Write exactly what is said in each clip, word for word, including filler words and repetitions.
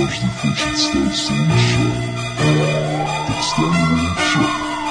Каждый хочет стать лучше, так станем лучше.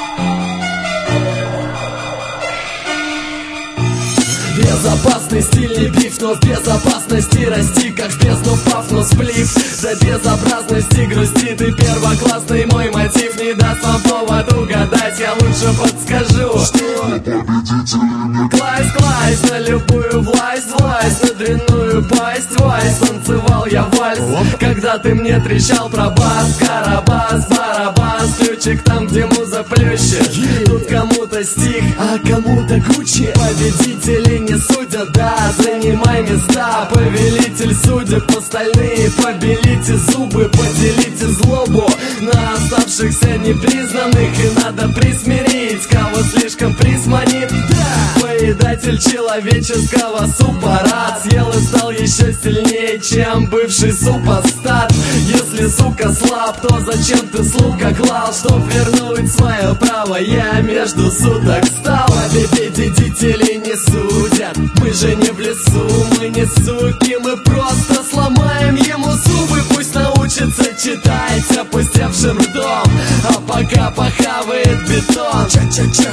Безопасный стиль не биф, но в безопасности расти, как в бездну паф, но сплив. За безобразности грусти, ты первоклассный, мой мотив не даст вам повод угадать, я лучше подскажу, что Победителями клайс, клайс, на любую власть, власть, на дрянную пасть, вайс, танцевал я вальс, когда ты мне трещал про бас, карабас, барабас, ключик там, где муза плющит, тут кому-то стих, а кому-то Гуччи. Победители не судят, да, занимай места, повелитель судеб, остальные побелите зубы, поделите злобу на оставшихся непризнанных, и надо присмирить, кого слишком присманит, да. Поедатель человеческого супа рад, съел и стал еще сильнее, чем бывший супостат. Если, сука, слаб, то зачем ты, слуга, клал, чтоб вернуть свое право? Я между суток стал, а победители не судят, мы же не в лесу, мы не суки, мы просто сломаем ему зубы, пусть научится читать опустевшим ртом, а пока похавает бетон. Ча-ча-ча.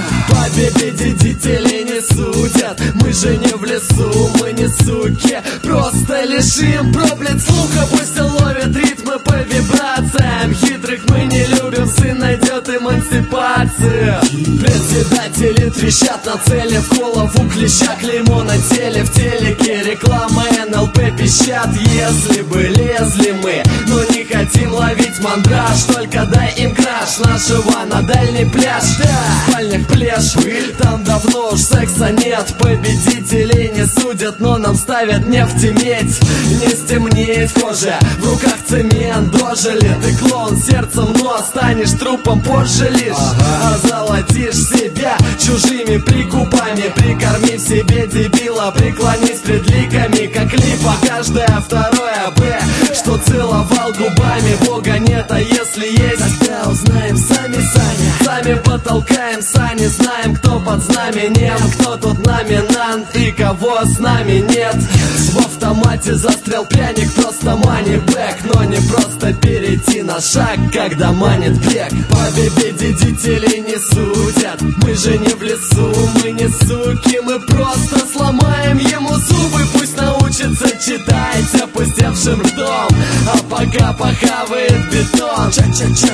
Победители не судят, мы же не в лесу, мы не суки, просто лишим проблеск слуха, пусть ловит ритмы по вибрациям, хитрых мы не любим, сын найдет эмансипацию. Председатели трещат на цели, в голову клеща, клеймо на теле, в телеке реклама эн эл пэ пищат. Если бы лезли мы, но не хотим ловить мандраж, только дай им краш нашего на дальний пляж, да. В спальнях плешь, пыль, там давно уж секса нет, победителей не судят, но нам ставят нефть и медь, не стемнеет в коже, в руках цемент, дожили, ты клоун сердцем, но станешь трупом позже лишь, ага. Озолотишь себя чужими прикупами, прикорми в себе дебила, преклонись пред ликами, как липа, каждое второе Б, что целовал губами, Бога нет, а если есть, тогда узнаем сами, Саня. Сами потолкаем сани, знаем, кто под знаменем, кто тут номинант и кого с нами нет. В автомате застрял пряник, просто мани бэк, но не просто перейти на шаг, когда манит бег. Победители не судят, мы же не в лесу, мы не суки, мы просто сломаем ему зубы, пусть научится читать опустевшим ртом, а пока похавает бетон. Ча-ча-ча.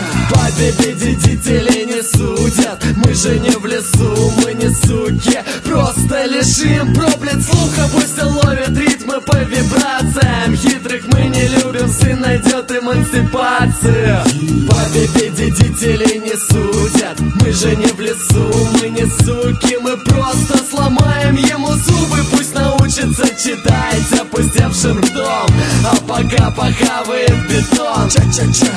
Победители не судят, мы же не в лесу, мы не суки, просто лишим проблеск слуха, пусть ловит ритмы по вибрациям, хитрых мы не любим, сын найдет эмансипацию. Победители не судят, мы же не в лесу, мы не суки, мы просто сломаем ему зубы, пусть научится читать опустевшим ртом, а пока похавает бетон. Ча-ча-ча.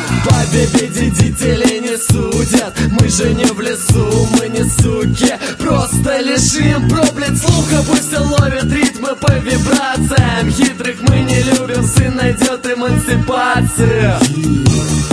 Победители не судят, мы же не в лесу, мы не суки, просто лишим проблеск слуха, пусть ловит ритмы по вибрациям, хитрых мы не любим, сын найдет эмансипацию.